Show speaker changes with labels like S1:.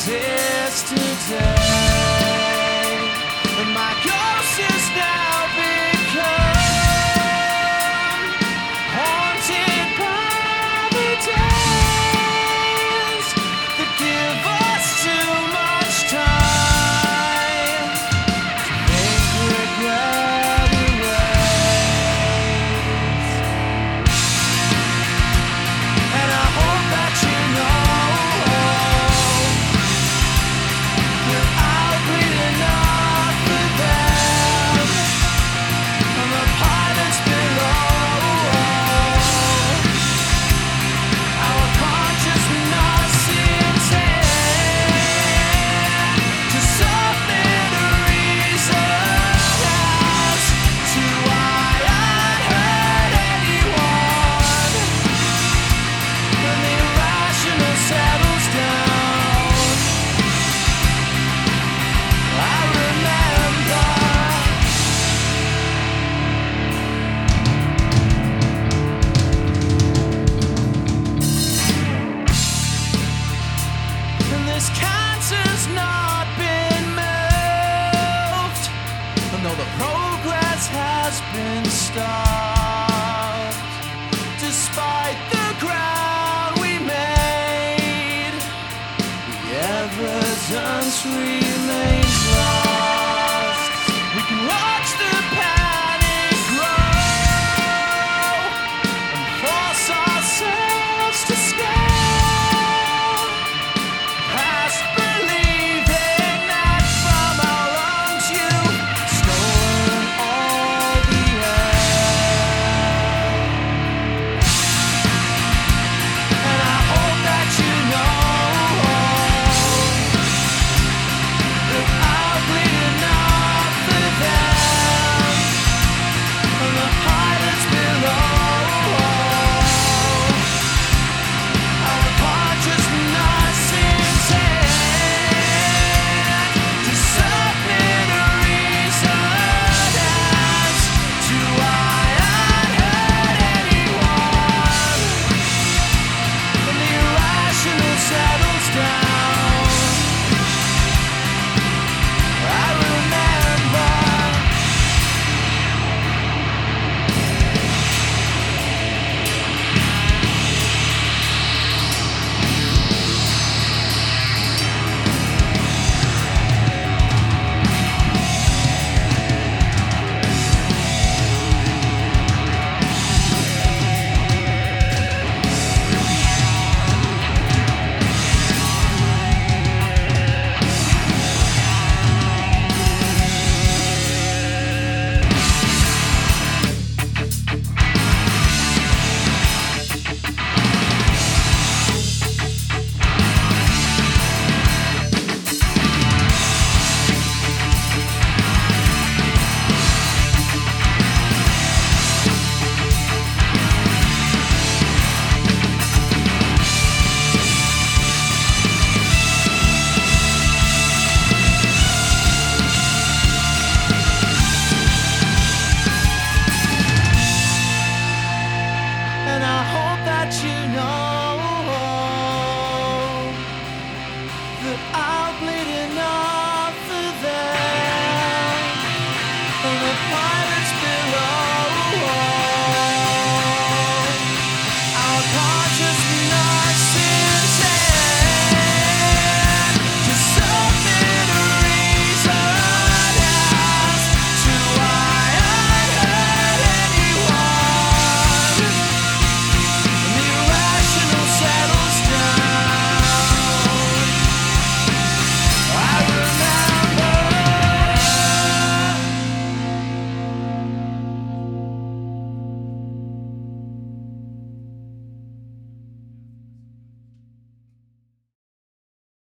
S1: exist today, and my ghost is now become haunted by the days that give us too much time to make regret erase. And I hope that you know that I'll bleed enough for them and the pilots below. Our consciousness intend to submit reasons to why I hurt anyone. When the irrational settles down, I remember and this cancer's not been moved, and though the progress has been stopped, despite the ground we made, the evidence remains.